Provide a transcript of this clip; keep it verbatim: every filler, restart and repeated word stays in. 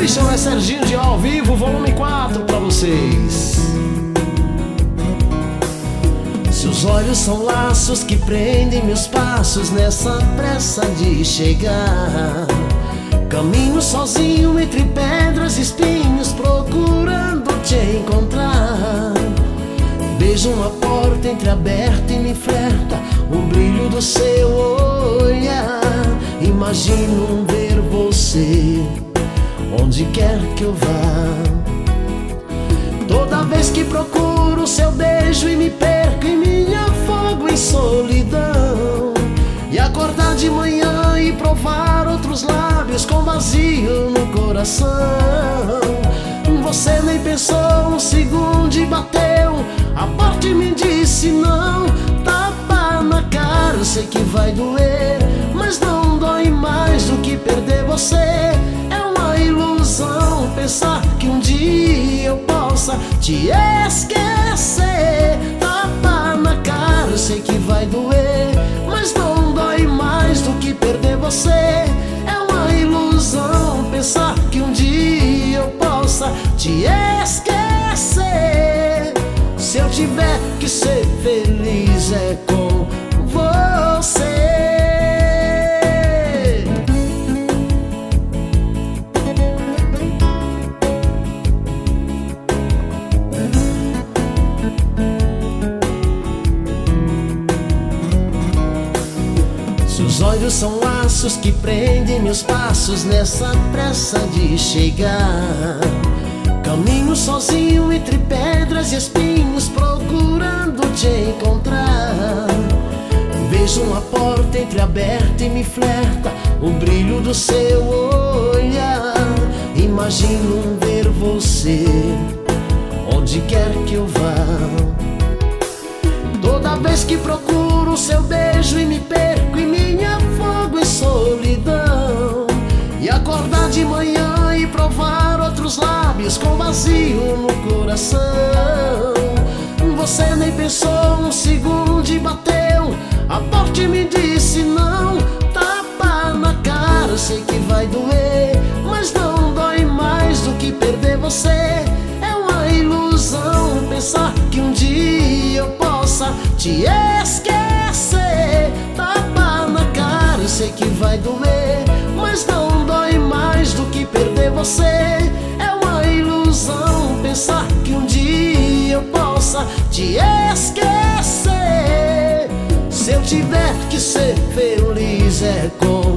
Missionário Serginho de ao vivo, volume quatro pra vocês. Seus olhos são laços que prendem meus passos nessa pressa de chegar. Caminho sozinho entre pedras e espinhos, procurando te encontrar. Vejo uma porta entreaberta e me flerta o brilho do seu olhar. Imagino ver você onde quer que eu vá. Toda vez que procuro seu beijo e me perco e me afogo em solidão, e acordar de manhã e provar outros lábios com vazio no coração. Você nem pensou um segundo e bateu a porta e me disse não. Tapa na cara, eu sei que vai doer, mas não dói mais do que perder você. É uma ilusão pensar que um dia eu possa te esquecer. Tapa na cara, eu sei que vai doer, mas não dói mais do que perder você. É uma ilusão pensar que um dia eu possa te esquecer. Se eu tiver que ser feliz é com você. Seus olhos são laços que prendem meus passos nessa pressa de chegar. Caminho sozinho entre pedras e espinhos, procurando te encontrar. Vejo uma porta entreaberta e me flerta o brilho do seu olhar. Imagino ver você onde quer que eu vá. Toda vez que procuro seu beijo e me perco e me afogo em solidão, e acordar de manhã e provar outros lábios com vazio no coração. Você nem pensou um segundo e bateu a porta e me disse não. Tapa na cara, eu sei que vai doer, mas não dói mais do que perder você. É uma ilusão pensar que um dia eu possa te esquecer. Tapa na cara, eu sei que vai doer, mas não dói mais do que perder você. É uma ilusão pensar que um dia eu possa te esquecer. Se eu tiver que ser feliz é com